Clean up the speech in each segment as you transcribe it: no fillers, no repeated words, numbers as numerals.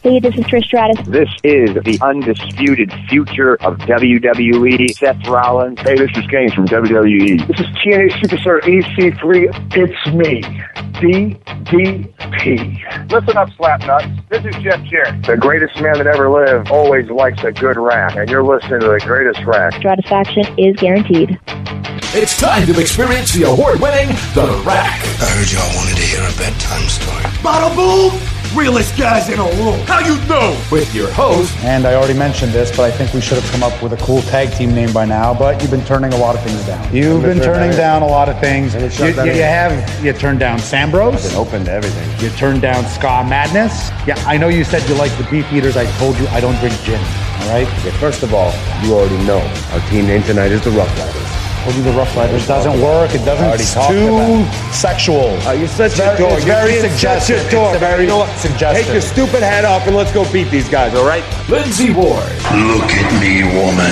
Hey, this is Trish Stratus. This is the undisputed future of WWE, Seth Rollins. Hey, this is Kane from WWE. This is TNA Superstar EC3. It's me, DDP. Listen up, Slapnuts. This is Jeff Jarrett. The greatest man that ever lived always likes a good rack, and you're listening to the greatest rack. Stratisfaction is guaranteed. It's time to experience the award-winning The Rack. I heard y'all wanted to hear a bedtime story. Bada boom! Realest guys in a room. How you know? With your host. And I already mentioned this, but I think we should have come up with a cool tag team name by now, but you've been turning a lot of things down. You've been turning down a lot of things. You turned down Sambros. I've been open to everything. You turned down Ska Madness. Yeah, I know you said you like the Beef Eaters. I told you I don't drink gin. All right? Okay, first of all, you already know our team name tonight is the Rough Riders. Told you the Rough Riders doesn't work. It doesn't. It's too sexual. You set your door. It's very suggestive. Set your door. Very suggestive. Take your stupid hat off and let's go beat these guys, all right? Lindsay Ward. Look at me, woman.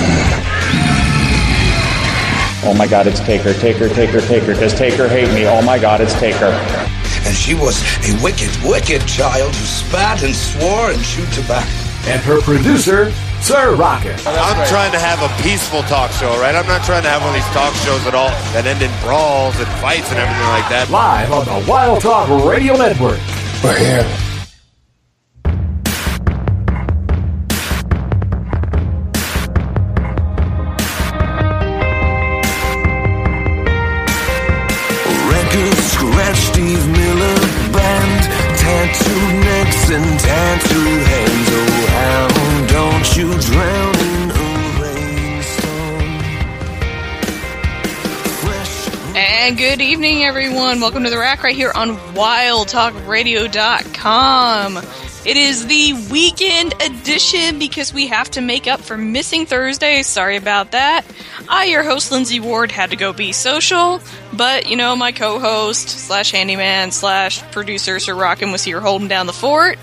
Oh my God, it's Taker. Does Taker hate me? Oh my God, it's Taker. And she was a wicked, wicked child who spat and swore and chewed tobacco. And her producer, Sir Rocket. I'm trying to have a peaceful talk show, right? I'm not trying to have one of these talk shows at all that end in brawls and fights and everything like that. Live on the Wild Talk Radio Network. We're here. Record scratch, Steve Miller Band, tattooed necks and tattooed hands. Oh, how don't you drown in a rainstorm? And good evening, everyone. Welcome to The Rack right here on WildTalkRadio.com. It is the weekend edition because we have to make up for missing Thursday. Sorry about that. I, your host, Lindsay Ward, had to go be social, but, you know, my co-host, slash handyman, slash producer, Sir Rockin' was here holding down the fort.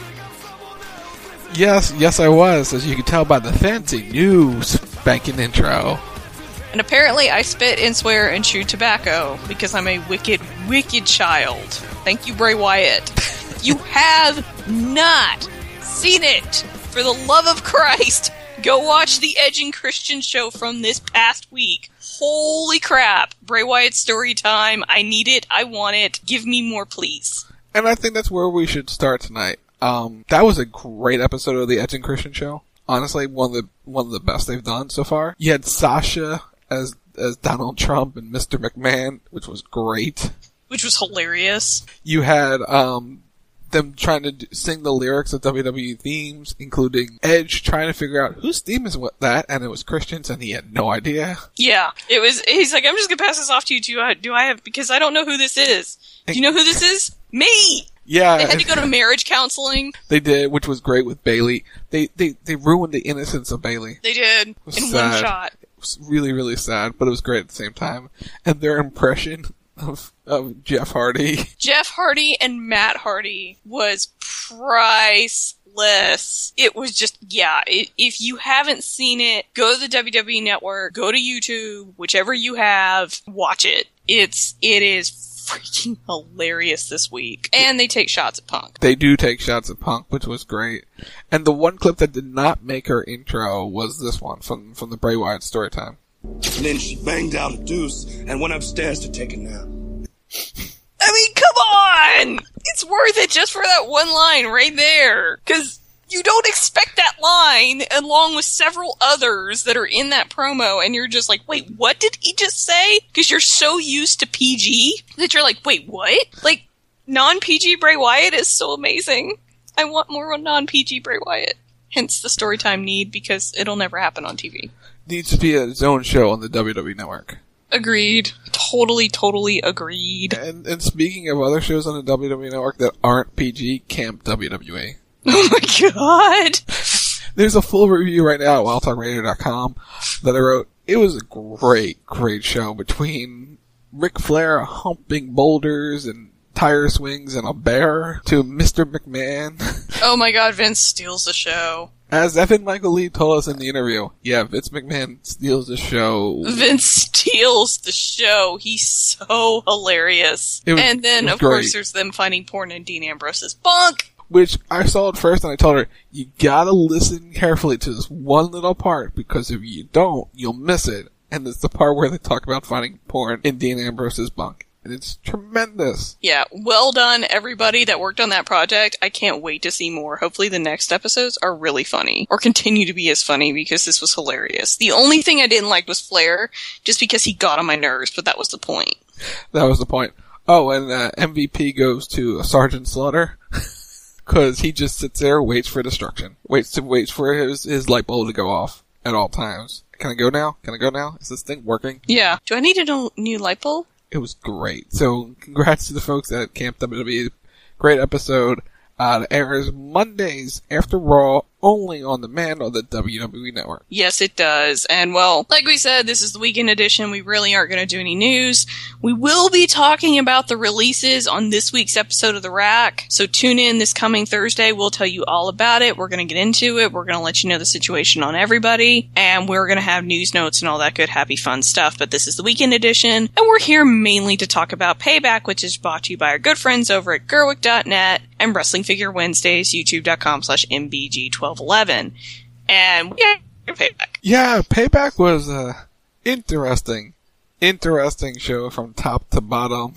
Yes, I was, as you can tell by the fancy new spanking intro. And apparently I spit and swear and chew tobacco because I'm a wicked, wicked child. Thank you, Bray Wyatt. You have not seen it. For the love of Christ, go watch the Edge and Christian show from this past week. Holy crap. Bray Wyatt story time. I need it. I want it. Give me more, please. And I think that's where we should start tonight. That was a great episode of the Edge and Christian show. Honestly, one of the best they've done so far. You had Sasha as Donald Trump and Mr. McMahon, which was great. Which was hilarious. You had them trying to sing the lyrics of WWE themes, including Edge trying to figure out whose theme is what that, and it was Christian's, and he had no idea. Yeah, he's like, I'm just gonna pass this off to you. Do I have, because I don't know who this is. Do you know who this is? Me! Yeah. They had to go to marriage counseling. They did, which was great with Bayley. They ruined the innocence of Bayley. They did. In one shot. It was really, really sad, but it was great at the same time. And their impression of Jeff Hardy. Jeff Hardy and Matt Hardy was priceless. It was just, if you haven't seen it, go to the WWE Network, go to YouTube, whichever you have, watch it. It is freaking hilarious this week. And they take shots at Punk. They do take shots at Punk, which was great. And the one clip that did not make her intro was this one from the Bray Wyatt story time. And then she banged out a deuce and went upstairs to take a nap. I mean, come on! It's worth it just for that one line right there. Because you don't expect that line along with several others that are in that promo, and you're just like, wait, what did he just say? Because you're so used to PG that you're like, wait, what? Like, non-PG Bray Wyatt is so amazing. I want more non-PG Bray Wyatt. Hence the storytime need, because it'll never happen on TV. Needs to be its own show on the WWE Network. Agreed. Totally agreed. And speaking of other shows on the WWE Network that aren't PG, Camp WWE. Oh my god! There's a full review right now at WildTalkRadio.com that I wrote. It was a great show between Ric Flair humping boulders and tire swings and a bear to Mr. McMahon. Oh my god, Vince steals the show. As Evan Michael Lee told us in the interview, Vince McMahon steals the show. Vince steals the show. He's so hilarious. And then, of course, there's them finding porn in Dean Ambrose's bunk. which I saw it first and I told her, you gotta listen carefully to this one little part, because if you don't, you'll miss it. And it's the part where they talk about finding porn in Dean Ambrose's bunk. And it's tremendous. Yeah, well done, everybody that worked on that project. I can't wait to see more. Hopefully the next episodes are really funny, or continue to be as funny, because this was hilarious. The only thing I didn't like was Flair, just because he got on my nerves, but that was the point. That was the point. Oh, and MVP goes to Sergeant Slaughter, because he just sits there, waits for destruction. Waits for his light bulb to go off at all times. Can I go now? Is this thing working? Yeah. Do I need a new light bulb? It was great. So, congrats to the folks at Camp WWE. Great episode. It airs Mondays after Raw, only on demand on the WWE Network. Yes, it does. And, well, like we said, this is the weekend edition. We really aren't going to do any news. We will be talking about the releases on this week's episode of The Rack. So tune in this coming Thursday. We'll tell you all about it. We're going to get into it. We're going to let you know the situation on everybody. And we're going to have news notes and all that good, happy, fun stuff. But this is the weekend edition. And we're here mainly to talk about Payback, which is brought to you by our good friends over at Gerwick.net and Wrestling Figure Wednesdays, youtube.com/MBG1211. And yeah, Payback. Yeah, Payback was a interesting show from top to bottom.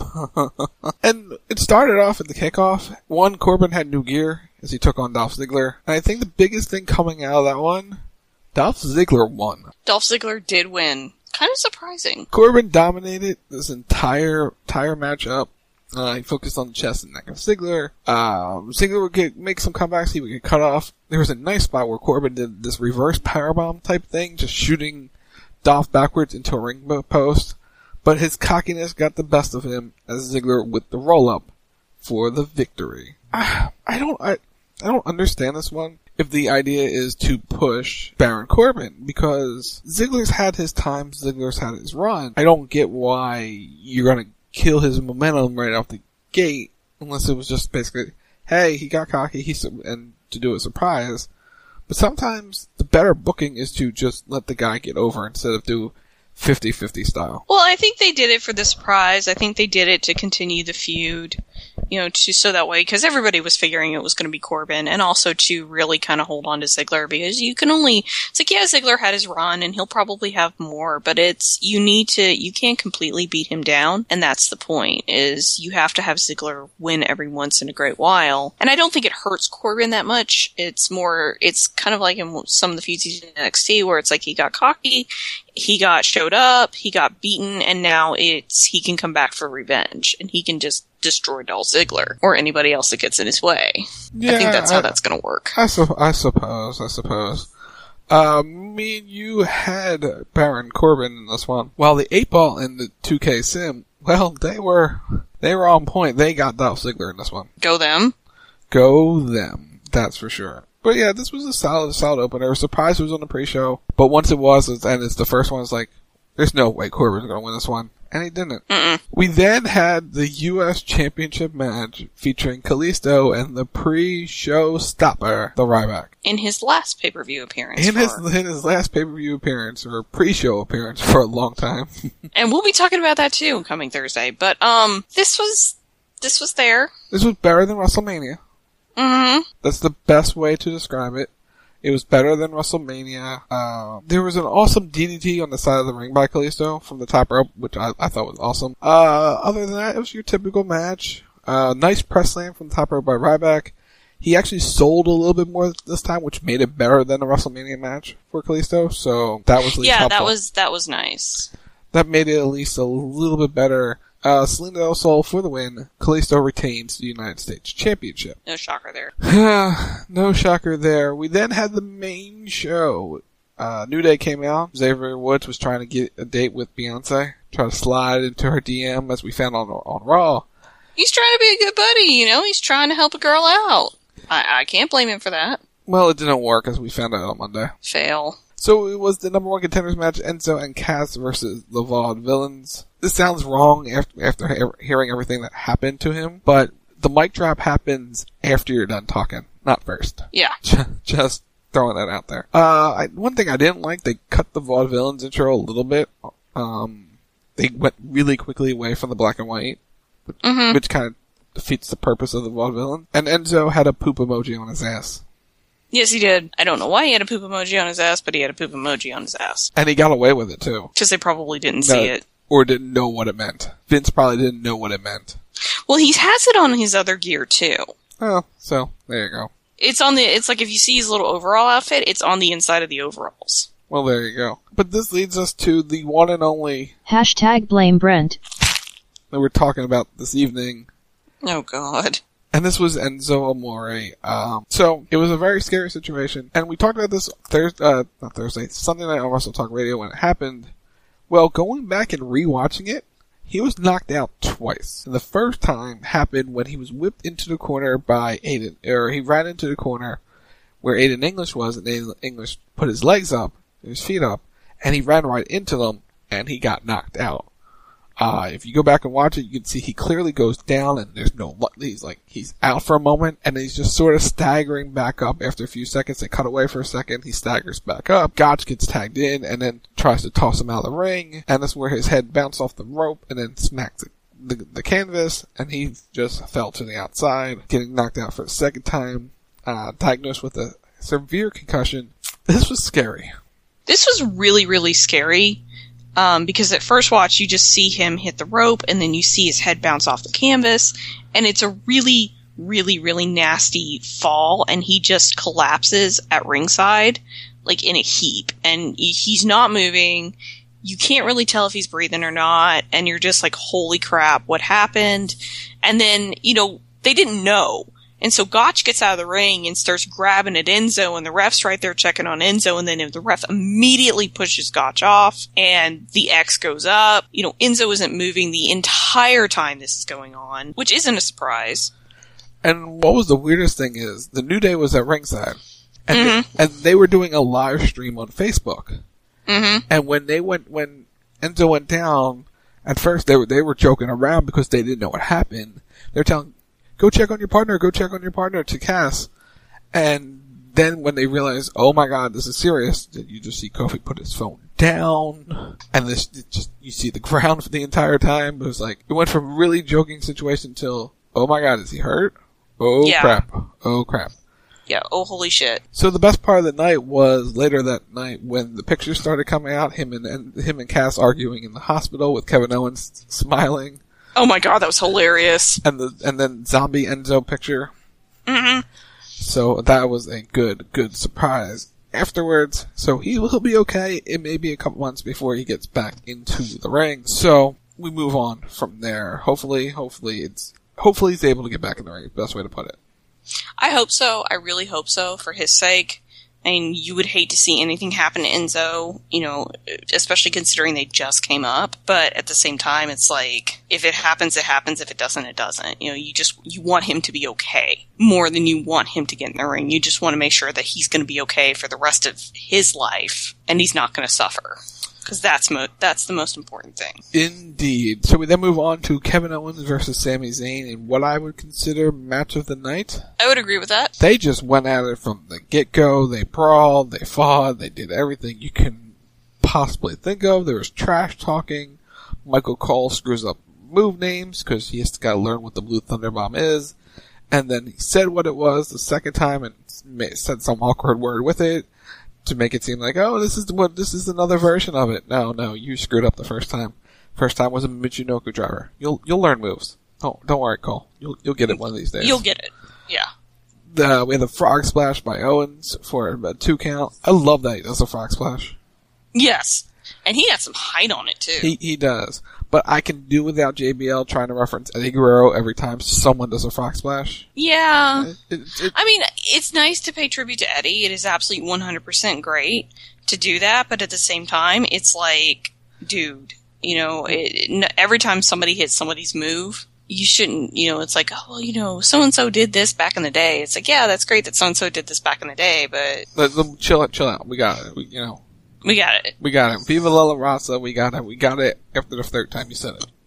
And it started off at the kickoff. Corbin had new gear as he took on Dolph Ziggler. And I think the biggest thing coming out of that one, Dolph Ziggler won. Dolph Ziggler did win. Kind of surprising. Corbin dominated this entire matchup. He focused on the chest and neck of Ziggler. Ziggler would make some comebacks. He would get cut off. There was a nice spot where Corbin did this reverse powerbomb type thing, just shooting Dolph backwards into a ring post. But his cockiness got the best of him as Ziggler with the roll-up for the victory. I don't understand this one. If the idea is to push Baron Corbin, because Ziggler's had his time, Ziggler's had his run. I don't get why you're gonna kill his momentum right off the gate, unless it was just basically, hey, he got cocky, and to do a surprise. But sometimes the better booking is to just let the guy get over instead of do 50-50 style. Well, I think they did it for the surprise. I think they did it to continue the feud, so that way, because everybody was figuring it was going to be Corbin, and also to really kind of hold on to Ziggler, because it's like, yeah, Ziggler had his run, and he'll probably have more, but you can't completely beat him down, and that's the point, is you have to have Ziggler win every once in a great while, and I don't think it hurts Corbin that much. It's kind of like in some of the feuds he's in NXT, where it's like he got cocky, he showed up, he got beaten, and now he can come back for revenge, and he can just destroy Dolph Ziggler, or anybody else that gets in his way. Yeah, I think that's how that's gonna work. I suppose. Me and you had Baron Corbin in this one. While the 8-Ball and the 2K Sim, well, they were on point. They got Dolph Ziggler in this one. Go them. That's for sure. But yeah, this was a solid opener. I was surprised it was on the pre-show, but once it was, and it's the first one, it's like, there's no way Corbin's gonna win this one. And he didn't. Mm-mm. We then had the U.S. Championship match featuring Kalisto and the pre-show stopper, the Ryback. In his last pay-per-view appearance. In his last pay-per-view appearance, or pre-show appearance for a long time. And we'll be talking about that too coming Thursday. But, this was there. This was better than WrestleMania. Mm-hmm. That's the best way to describe it. It was better than WrestleMania. There was an awesome DDT on the side of the ring by Kalisto from the top rope, which I thought was awesome. Other than that, it was your typical match. Nice press slam from the top rope by Ryback. He actually sold a little bit more this time, which made it better than the WrestleMania match for Kalisto. So that was at least helpful. that was nice. That made it at least a little bit better. Selena Del Sol for the win. Kalisto retains the United States Championship. No shocker there. No shocker there. We then had the main show. New Day came out. Xavier Woods was trying to get a date with Beyonce. Try to slide into her DM, as we found on Raw. He's trying to be a good buddy, He's trying to help a girl out. I can't blame him for that. Well, it didn't work, as we found out on Monday. Fail. So it was the number one contenders match, Enzo and Cass versus the Vaudevillains. This sounds wrong after hearing everything that happened to him, but the mic drop happens after you're done talking, not first. Yeah. Just throwing that out there. One thing I didn't like, they cut the Vaudevillains intro a little bit. They went really quickly away from the black and white, which kind of defeats the purpose of the vaudevillain. And Enzo had a poop emoji on his ass. Yes, he did. I don't know why he had a poop emoji on his ass, but he had a poop emoji on his ass. And he got away with it, too. Because they probably didn't see it. Or didn't know what it meant. Vince probably didn't know what it meant. Well, he has it on his other gear, too. Oh, so, there you go. It's like if you see his little overall outfit, it's on the inside of the overalls. Well, there you go. But this leads us to the one and only... #blame Brent. ...that we're talking about this evening. Oh, God. And this was Enzo Amore. So, it was a very scary situation. And we talked about this Sunday night on Wrestle Talk Radio when it happened. Well, going back and rewatching it, he was knocked out twice. And the first time happened when he was whipped into the corner by Aiden, or he ran into the corner where Aiden English was, and Aiden English put his legs up, his feet up, and he ran right into them, and he got knocked out. If you go back and watch it, you can see he clearly goes down and there's no, he's out for a moment and he's just sort of staggering back up after a few seconds. They cut away for a second. He staggers back up. Gotch gets tagged in and then tries to toss him out of the ring. And that's where his head bounced off the rope and then smacked the canvas, and he just fell to the outside, getting knocked out for a second time, diagnosed with a severe concussion. This was scary. This was really, really scary. Because at first watch, you just see him hit the rope, and then you see his head bounce off the canvas, and it's a really, really, really nasty fall, and he just collapses at ringside, like in a heap, and he's not moving. You can't really tell if he's breathing or not, and you're just like, holy crap, what happened? And then, they didn't know. And so Gotch gets out of the ring and starts grabbing at Enzo, and the ref's right there checking on Enzo, and then the ref immediately pushes Gotch off, and the X goes up. Enzo isn't moving the entire time this is going on, which isn't a surprise. And what was the weirdest thing is, the New Day was at ringside, and, and they were doing a live stream on Facebook. Mm-hmm. And when Enzo went down, at first they were joking around because they didn't know what happened. They're telling, go check on your partner to Cass. And then when they realized, oh my god, this is serious, you just see Kofi put his phone down, and you see the ground for the entire time. It was like, it went from really joking situation till, oh my god, is he hurt? Oh yeah. Crap. Yeah, oh holy shit. So the best part of the night was later that night when the pictures started coming out, him and Cass arguing in the hospital with Kevin Owens smiling. Oh my god, that was hilarious. And then zombie Enzo picture. Mm-hmm. So that was a good surprise. Afterwards, so he'll be okay. It may be a couple months before he gets back into the ring. So we move on from there. Hopefully he's able to get back in the ring. Best way to put it. I hope so. I really hope so for his sake. I mean, you would hate to see anything happen to Enzo, especially considering they just came up. But at the same time, it's like, if it happens, it happens. If it doesn't, it doesn't. You want him to be okay more than you want him to get in the ring. You just want to make sure that he's going to be okay for the rest of his life, and he's not going to suffer. Because that's the most important thing. Indeed. So we then move on to Kevin Owens versus Sami Zayn in what I would consider match of the night. I would agree with that. They just went at it from the get-go. They brawled, they fought, they did everything you can possibly think of. There was trash talking. Michael Cole screws up move names because he has to gotta learn what the Blue Thunder Bomb is. And then he said what it was the second time and said some awkward word with it, to make it seem like, oh, this is another version of it. No, you screwed up the first time. First time was a Michinoku driver. You'll learn moves. Oh, don't worry, Cole. You'll get it one of these days. You'll get it. Yeah. We had the frog splash by Owens for a 2 count. I love that he does a frog splash. Yes. And he has some height on it too. He does. But I can do without JBL trying to reference Eddie Guerrero every time someone does a frog splash. Yeah. I mean, it's nice to pay tribute to Eddie. It is absolutely 100% great to do that. But at the same time, it's like, dude, every time somebody hits somebody's move, you shouldn't, it's like, oh, well, so-and-so did this back in the day. It's like, yeah, that's great that so-and-so did this back in the day, but... Chill out. We got it. We got it. We got it. Viva La Raza. We got it. We got it after the third time you said it.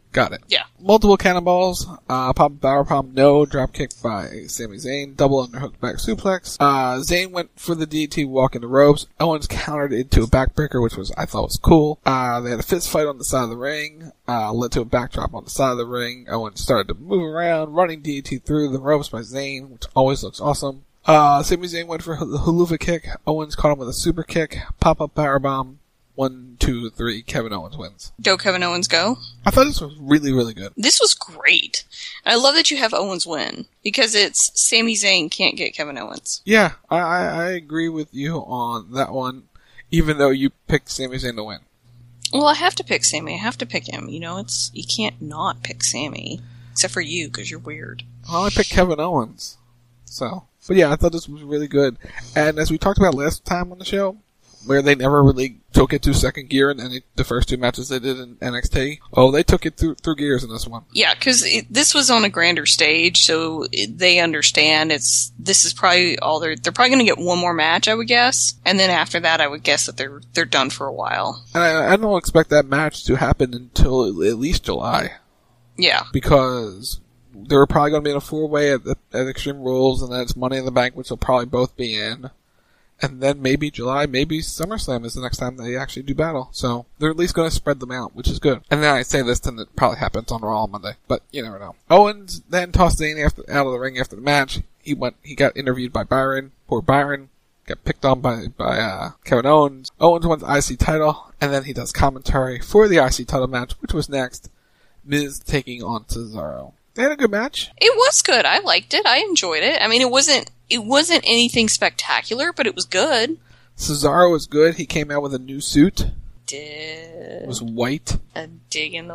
Got it. Yeah. Multiple cannonballs, pop power bomb, no, drop kick by Sami Zayn, double underhook back suplex. Zayn went for the DDT walk in the ropes. Owens countered into a backbreaker, which I thought was cool. They had a fist fight on the side of the ring, led to a backdrop on the side of the ring. Owens started to move around, running DDT through the ropes by Zayn, which always looks awesome. Sami Zayn went for the haluva kick. Owens caught him with a super kick, pop-up powerbomb. 1, 2, 3, Kevin Owens wins. Go Kevin Owens, go. I thought this was really, really good. This was great. I love that you have Owens win, because it's Sami Zayn can't get Kevin Owens. Yeah, I agree with you on that one, even though you picked Sami Zayn to win. Well, I have to pick Sami. I have to pick him. You know, you can't not pick Sami. Except for you, because you're weird. Well, I picked Kevin Owens. But yeah, I thought this was really good. And as we talked about last time on the show, where they never really took it to second gear in the first 2 matches they did in NXT. Oh, they took it through gears in this one. Yeah, because this was on a grander stage, so they understand this is probably all they're probably going to get one more match, I would guess, and then after that, I would guess that they're done for a while. And I don't expect that match to happen until at least July. Yeah, because they were probably going to be in a 4-way at Extreme Rules, and then it's Money in the Bank, which they'll probably both be in. And then maybe July, maybe SummerSlam is the next time they actually do battle. So they're at least going to spread them out, which is good. And then I say this, then it probably happens on Raw on Monday. But you never know. Owens then tossed Zayn out of the ring after the match. He got interviewed by Byron. Poor Byron. Got picked on by Kevin Owens. Owens won the IC title. And then he does commentary for the IC title match, which was next. Miz taking on Cesaro. They had a good match. It was good. I liked it. I enjoyed it. I mean, it wasn't anything spectacular, but it was good. Cesaro was good. He came out with a new suit. It was white. A dig in the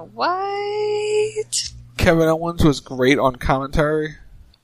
white. Kevin Owens was great on commentary.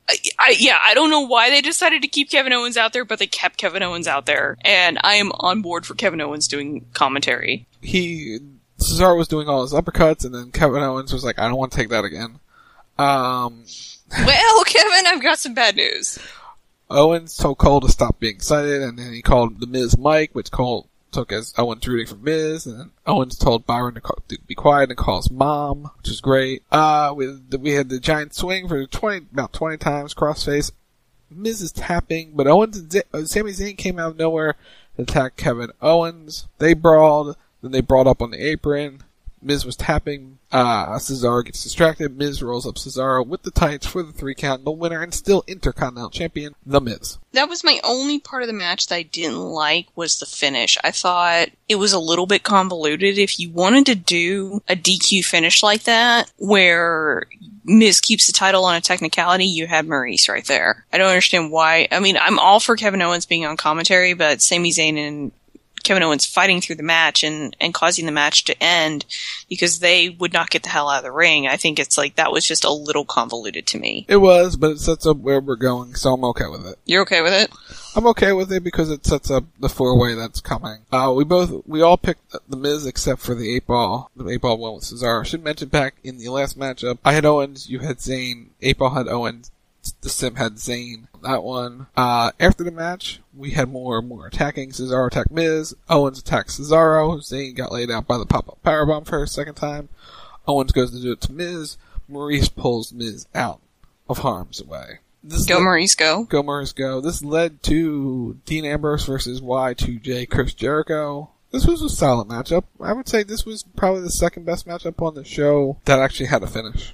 I don't know why they decided to keep Kevin Owens out there, but they kept Kevin Owens out there. And I am on board for Kevin Owens doing commentary. Cesaro was doing all his uppercuts, and then Kevin Owens was like, I don't want to take that again. Well, Kevin, I've got some bad news. Owens told Cole to stop being excited, and then he called The Miz Mike, which Cole took as Owens rooting for Miz, and then Owens told Byron to be quiet and call his mom, which is great. We had the giant swing for about 20 times, crossface. Miz is tapping, but Sami Zayn came out of nowhere to attack Kevin Owens. They brawled, then they brawled up on the apron. Miz was tapping, Cesaro gets distracted, Miz rolls up Cesaro with the tights for the 3 count, the winner and still Intercontinental Champion, The Miz. That was my only part of the match that I didn't like, was the finish. I thought it was a little bit convoluted. If you wanted to do a DQ finish like that, where Miz keeps the title on a technicality, you had Maurice right there. I don't understand why. I mean, I'm all for Kevin Owens being on commentary, but Sami Zayn and Kevin Owens fighting through the match and causing the match to end because they would not get the hell out of the ring. I think it's like that was just a little convoluted to me. It was, but it sets up where we're going, so I'm okay with it. You're okay with it? I'm okay with it because it sets up the 4-way that's coming. We all picked The Miz except for the 8-ball. The 8-ball went with Cesaro. I should mention back in the last matchup, I had Owens, you had Zayn, 8-ball had Owens, the Sim had Zayn. That one. After the match, we had more attacking. Cesaro attacked Miz. Owens attacked Cesaro. Zayn got laid out by the pop-up powerbomb for a second time. Owens goes to do it to Miz. Maurice pulls Miz out of harm's way. Maurice, go. Go, Maurice, go. This led to Dean Ambrose versus Y2J Chris Jericho. This was a solid matchup. I would say this was probably the second best matchup on the show that actually had a finish.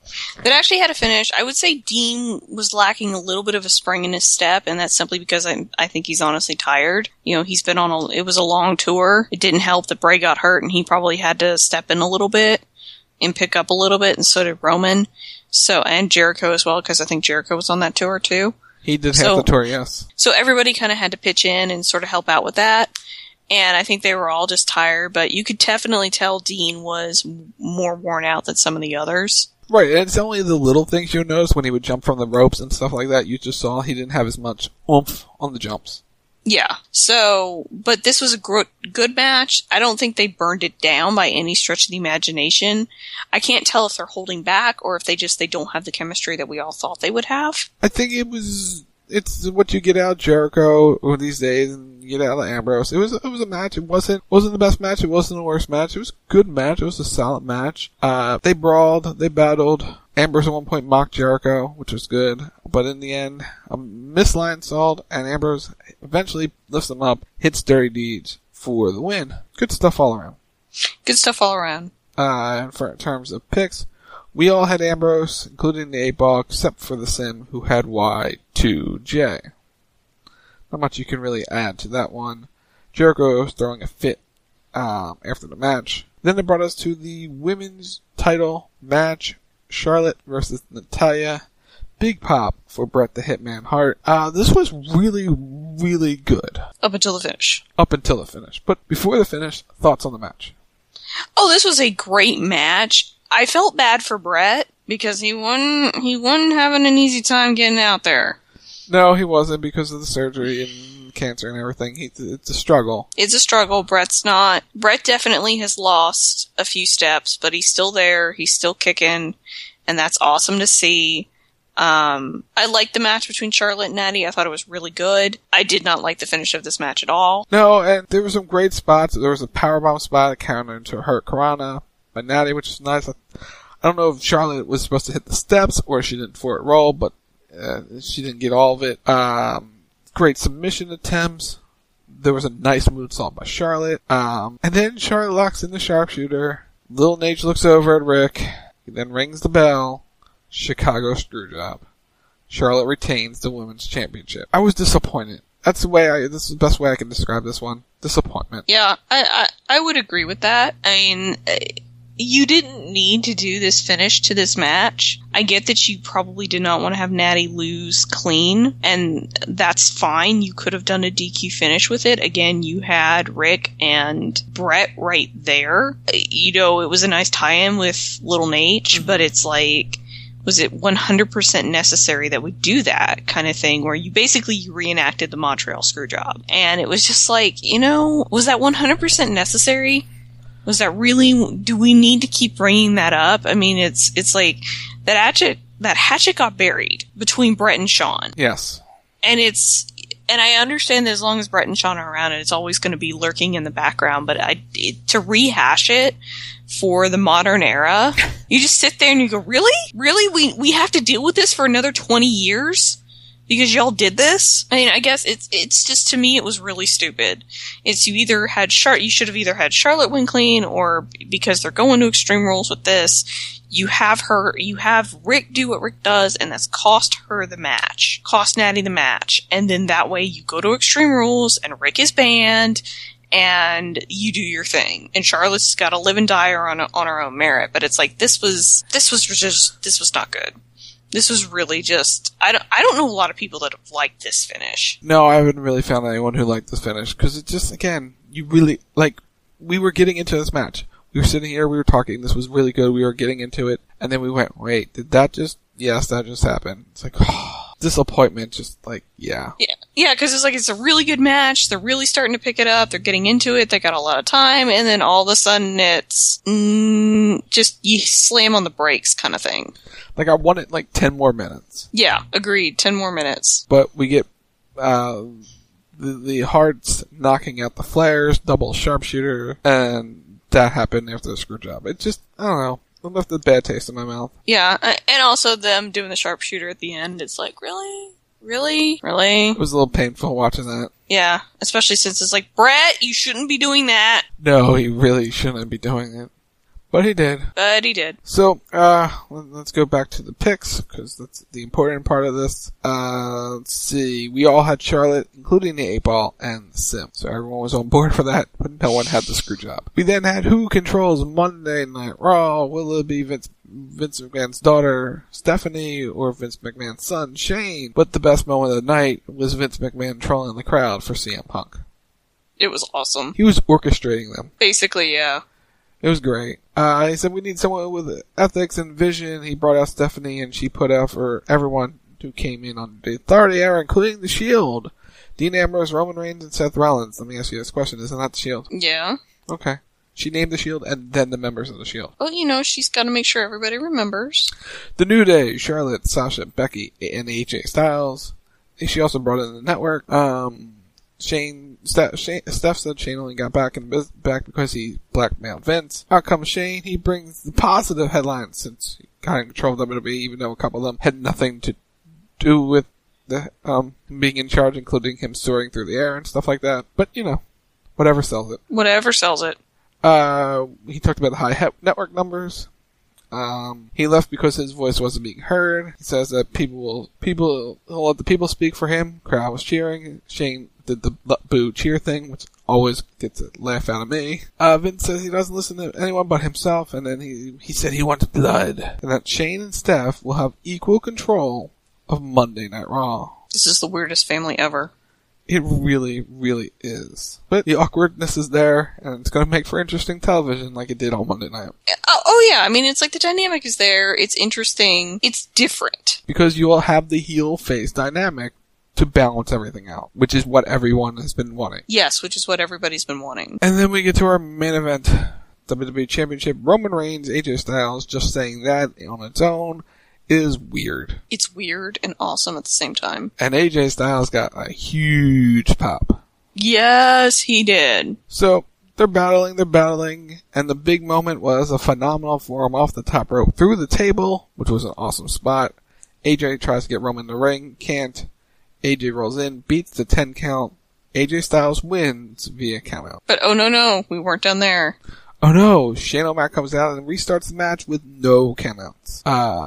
I would say Dean was lacking a little bit of a spring in his step, and that's simply because I think he's honestly tired. You know, he's been it was a long tour. It didn't help that Bray got hurt, and he probably had to step in a little bit and pick up a little bit, and so did Roman. And Jericho as well, because I think Jericho was on that tour too. He did have the tour, yes. So everybody kind of had to pitch in and sort of help out with that. And I think they were all just tired, but you could definitely tell Dean was more worn out than some of the others. Right, and it's only the little things you notice when he would jump from the ropes and stuff like that. You just saw he didn't have as much oomph on the jumps. Yeah, but this was a good match. I don't think they burned it down by any stretch of the imagination. I can't tell if they're holding back or if they don't have the chemistry that we all thought they would have. I think it was it's what you get out of Jericho these days, and you get out of Ambrose. It was a match. It wasn't the best match. It wasn't the worst match. It was a good match. It was a solid match. They brawled. They battled. Ambrose at one point mocked Jericho, which was good. But in the end, a missed Lionsault, and Ambrose eventually lifts him up, hits Dirty Deeds for the win. Good stuff all around. Good stuff all around. And in terms of picks, we all had Ambrose, including the 8-Ball, except for the Sim, who had Y2J. Not much you can really add to that one. Jericho was throwing a fit after the match. Then it brought us to the women's title match, Charlotte versus Natalya. Big pop for Bret the Hitman Hart. This was really, really good. Up until the finish. But before the finish, thoughts on the match? Oh, this was a great match. I felt bad for Bret because he wasn't having an easy time getting out there. No, he wasn't, because of the surgery and cancer and everything. It's a struggle. It's a struggle. Bret definitely has lost a few steps, but he's still there. He's still kicking, and that's awesome to see. I liked the match between Charlotte and Natty. I thought it was really good. I did not like the finish of this match at all. No, and there were some great spots. There was a powerbomb spot that countered into her Karana by Natty, which is nice. I don't know if Charlotte was supposed to hit the steps or she didn't for it roll, but she didn't get all of it. Great submission attempts. There was a nice moonsault by Charlotte. And then Charlotte locks in the sharpshooter. Lil Nate looks over at Rick. He then rings the bell. Chicago Screwjob. Charlotte retains the women's championship. I was disappointed. This is the best way I can describe this one. Disappointment. Yeah, I would agree with that. I mean, you didn't need to do this finish to this match. I get that you probably did not want to have Natty lose clean, and that's fine. You could have done a DQ finish with it. Again, you had Rick and Bret right there. You know, it was a nice tie-in with Little Nate, but it's like, was it 100% necessary that we do that kind of thing, where you reenacted the Montreal Screwjob? And it was just like, was that 100% necessary? Was that really, do we need to keep bringing that up? I mean, it's like, that hatchet got buried between Bret and Shawn. Yes. And I understand that as long as Bret and Shawn are around, it's always going to be lurking in the background, but to rehash it for the modern era, you just sit there and you go, really? Really? We have to deal with this for another 20 years? Because y'all did this? I mean, I guess it's just, to me, it was really stupid. You should have either had Charlotte win clean, or because they're going to Extreme Rules with this, you have Rick do what Rick does, and that's cost Natty the match. And then that way you go to Extreme Rules, and Rick is banned, and you do your thing. And Charlotte's got to live and die on her own merit. But it's like, this was not good. This was really just, I don't know a lot of people that have liked this finish. No, I haven't really found anyone who liked this finish, because it just, again, we were getting into this match. We were sitting here, we were talking, this was really good, we were getting into it, and then we went, wait, yes, that just happened. It's like, disappointment, just like, yeah. Yeah, because it's a really good match, they're really starting to pick it up, they're getting into it, they got a lot of time, and then all of a sudden it's, just, you slam on the brakes kind of thing. Like, I wanted 10 more minutes. Yeah, agreed, 10 more minutes. But we get, the Hearts knocking out the Flares, double sharpshooter, and that happened after the screw job. It just, I don't know. It left a bad taste in my mouth. Yeah, and also them doing the sharpshooter at the end. It's like, really? Really? Really? It was a little painful watching that. Yeah, especially since it's like, Bret, you shouldn't be doing that. No, he really shouldn't be doing it. But he did. So, let's go back to the picks, because that's the important part of this. Let's see. We all had Charlotte, including the 8-Ball and the Sim. So everyone was on board for that, but no one had the screw job. We then had who controls Monday Night Raw. Will it be Vince McMahon's daughter, Stephanie, or Vince McMahon's son, Shane? But the best moment of the night was Vince McMahon trolling the crowd for CM Punk. It was awesome. He was orchestrating them. Basically, yeah. It was great. He said we need someone with ethics and vision. He brought out Stephanie, and she put out for everyone who came in on the Authority era, including The Shield. Dean Ambrose, Roman Reigns, and Seth Rollins. Let me ask you this question. Isn't that The Shield? Yeah. Okay. She named The Shield and then the members of The Shield. Well, she's got to make sure everybody remembers. The New Day, Charlotte, Sasha, Becky, and AJ Styles. She also brought in the network. Steph said Shane only got back because he blackmailed Vince. Out comes Shane. He brings the positive headlines since he kind of controlled WWE, even though a couple of them had nothing to do with the being in charge, including him soaring through the air and stuff like that. But, whatever sells it. Whatever sells it. He talked about the high network numbers. He left because his voice wasn't being heard. He says that he'll let the people speak for him. Crowd was cheering. Shane did the boo cheer thing, which always gets a laugh out of me. Vince says he doesn't listen to anyone but himself, and then he said he wants blood. And that Shane and Steph will have equal control of Monday Night Raw. This is the weirdest family ever. It really, really is. But the awkwardness is there, and it's going to make for interesting television like it did on Monday night. Oh yeah, I mean, it's like the dynamic is there, it's interesting, it's different. Because you will have the heel-face dynamic to balance everything out, which is what everyone has been wanting. Yes, which is what everybody's been wanting. And then we get to our main event, WWE Championship, Roman Reigns, AJ Styles. Just saying that on its own is weird. It's weird and awesome at the same time. And AJ Styles got a huge pop. Yes, he did. So, they're battling, and the big moment was a phenomenal forearm off the top rope through the table, which was an awesome spot. AJ tries to get Roman in the ring, can't. AJ rolls in, beats the 10 count. AJ Styles wins via countout. But oh no, we weren't done there. Oh no, Shane O'Mac comes out and restarts the match with no countouts.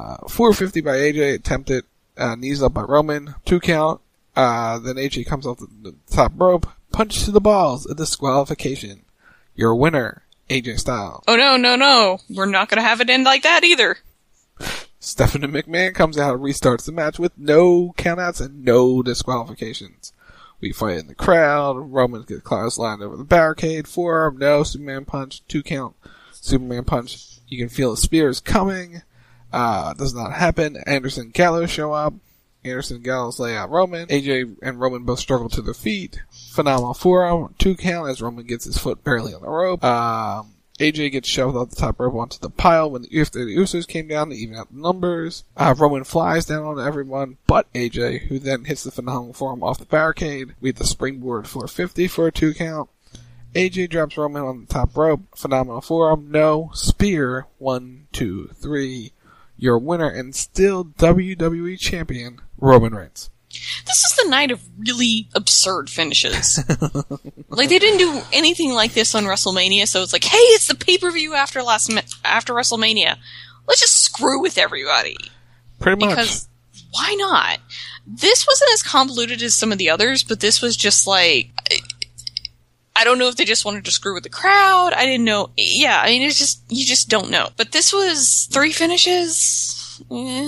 450 by AJ, attempted, knees up by Roman, 2 count. Then AJ comes off the top rope, punch to the balls, a disqualification. Your winner, AJ Styles. Oh no, we're not gonna have it end like that either. Stephanie McMahon comes out and restarts the match with no countouts and no disqualifications. We fight in the crowd. Roman gets clotheslined over the barricade. Forearm, no. Superman punch, 2 count. Superman punch. You can feel the spears coming. Does not happen. Anderson Gallows show up. Anderson Gallows lay out Roman. AJ and Roman both struggle to their feet. Phenomenal forearm, 2 count as Roman gets his foot barely on the rope. AJ gets shoved off the top rope onto the pile when the Usos came down to even out the numbers. Roman flies down on everyone but AJ, who then hits the phenomenal forearm off the barricade. We have the springboard 450 for a 2 count. AJ drops Roman on the top rope. Phenomenal forearm, no. Spear, 1, 2, 3. Your winner and still WWE Champion, Roman Reigns. This is the night of really absurd finishes. Like, they didn't do anything like this on WrestleMania, so it's like, hey, it's the pay-per-view after WrestleMania. Let's just screw with everybody. Pretty much. Because why not? This wasn't as convoluted as some of the others, but this was just like, I don't know if they just wanted to screw with the crowd. I didn't know. Yeah, I mean, it's just, you just don't know. But this was 3 finishes.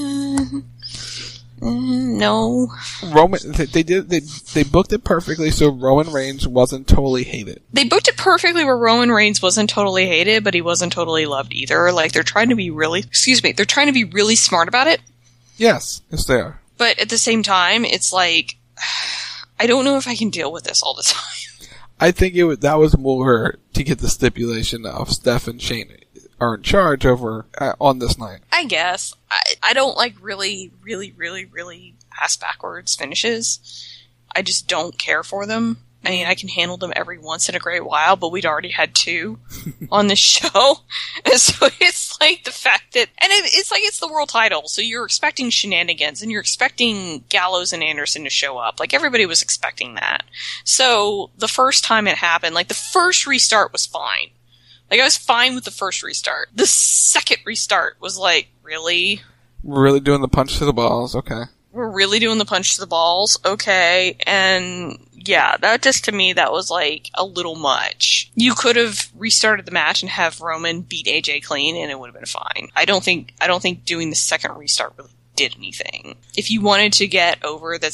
No. Roman, they booked it perfectly so Roman Reigns wasn't totally hated. They booked it perfectly where Roman Reigns wasn't totally hated, but he wasn't totally loved either. Like, they're trying to be really smart about it. Yes, they are. But at the same time, it's like, I don't know if I can deal with this all the time. I think that was more to get the stipulation of Steph and Shane are in charge over on this night. I guess. I don't like really, really, really, really ass backwards finishes. I just don't care for them. I mean, I can handle them every once in a great while, but we'd already had 2 on this show. And so it's like the fact that, and it's like it's the world title, so you're expecting shenanigans, and you're expecting Gallows and Anderson to show up. Like, everybody was expecting that. So the first time it happened, like, the first restart was fine. Like, I was fine with the first restart. The second restart was like, really? We're really doing the punch to the balls, okay. We're really doing the punch to the balls, okay. And yeah, that just, to me, that was like a little much. You could have restarted the match and have Roman beat AJ clean and it would have been fine. I don't think doing the second restart really did anything. If you wanted to get over that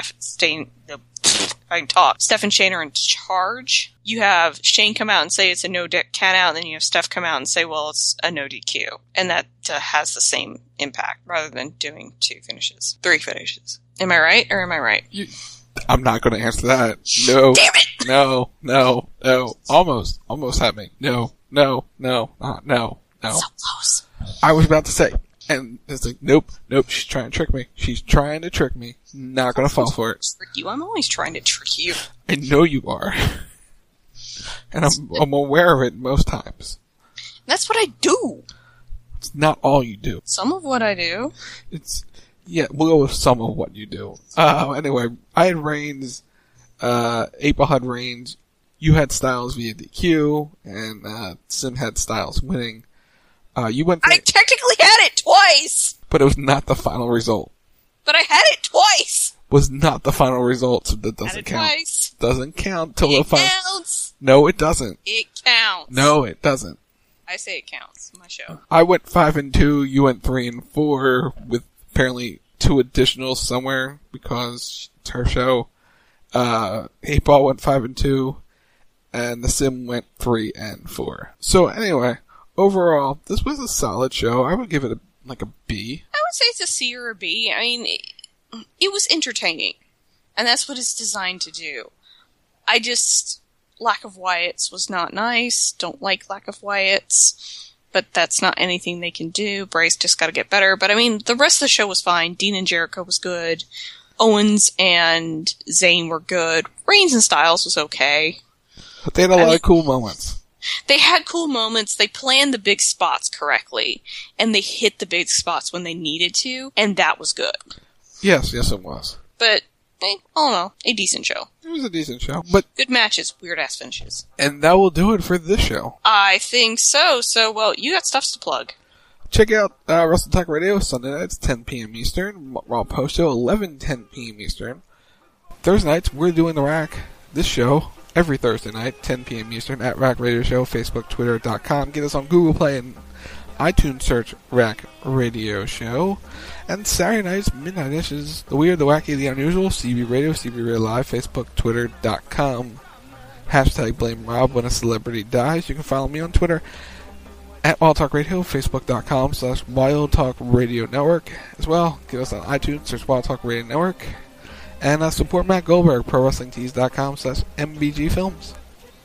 Steph and Shane are in charge, you have Shane come out and say it's a no count out, and then you have Steph come out and say, well, it's a no DQ. And that has the same impact rather than doing 3 finishes. Am I right or am I right? I'm not going to answer that. No. Damn it! No. Almost had me. No. So close. I was about to say, And it's like, nope, she's trying to trick me. She's trying to trick me. Not gonna fall for it. Trick you. I'm always trying to trick you. I know you are. And I'm aware of it most times. That's what I do. It's not all you do. Some of what I do. Yeah, we'll go with some of what you do. Anyway, I had Reigns, April had Reigns, you had Styles via DQ, and Sim had Styles winning. You went. I technically had it twice! But it was not the final result. But I had it twice! Was not the final result, so that doesn't count. Twice. Doesn't count till the final. It counts! No, it doesn't. It counts. No, it doesn't. I say it counts. My show. I went 5-2, you went 3-4, with apparently 2 additionals somewhere, because it's her show. 8-Ball went 5-2, and the Sim went 3-4. So anyway, overall, this was a solid show. I would give it a B. I would say it's a C or a B. I mean, it was entertaining. And that's what it's designed to do. Lack of Wyatts was not nice. Don't like lack of Wyatts. But that's not anything they can do. Bryce just gotta get better. But I mean, the rest of the show was fine. Dean and Jericho was good. Owens and Zayn were good. Reigns and Styles was okay. But they had a lot of cool moments. They had cool moments. They planned the big spots correctly. And they hit the big spots when they needed to. And that was good. Yes, it was. But, all in all, a decent show. It was a decent show. But good matches, weird-ass finishes. And that will do it for this show. I think so. So, well, you got stuff to plug. Check out Wrestle Talk Radio Sunday nights, 10 p.m. Eastern. Raw Post Show, 10 p.m. Eastern. Thursday nights, we're doing The Rack. This show, every Thursday night, 10 p.m. Eastern, at Rack Radio Show, Facebook, Twitter.com. Get us on Google Play and iTunes, search Rack Radio Show. And Saturday nights, Midnight Dishes, the weird, the wacky, the unusual, CB Radio, CB Radio Live, Facebook, Twitter.com. Hashtag Blame Rob when a celebrity dies. You can follow me on Twitter at Wild Talk Radio, Facebook.com/Wild Talk Radio Network. As well, give us on iTunes, search Wild Talk Radio Network. And support Matt Goldberg, ProWrestlingTees.com/MBG Films.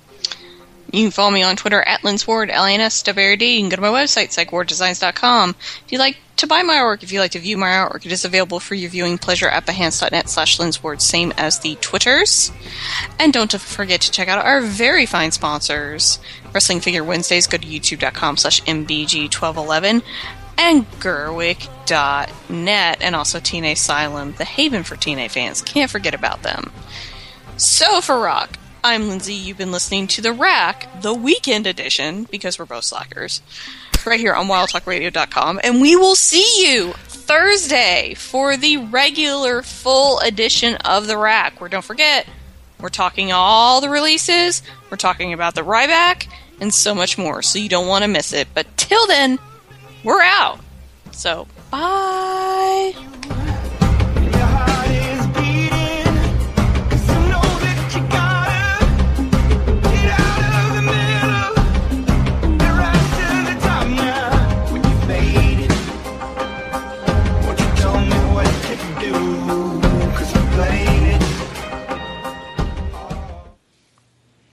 You can follow me on Twitter at LinsWard, LANSWRD. You can go to my website, PsychWardDesigns.com. If you'd like to buy my artwork, if you'd like to view my artwork, it is available for your viewing pleasure at behance.net/LinsWard, same as the Twitters. And don't forget to check out our very fine sponsors. Wrestling Figure Wednesdays, go to youtube.com/MBG1211. And Gerwick.net, and also TNA Asylum, the haven for TNA fans. Can't forget about them. So for Rock, I'm Lindsay. You've been listening to The Rack, the weekend edition, because we're both slackers, right here on WildTalkRadio.com. And we will see you Thursday for the regular full edition of The Rack, where, don't forget, we're talking all the releases, we're talking about the Ryback, and so much more. So you don't want to miss it. But till then, we're out. So, bye.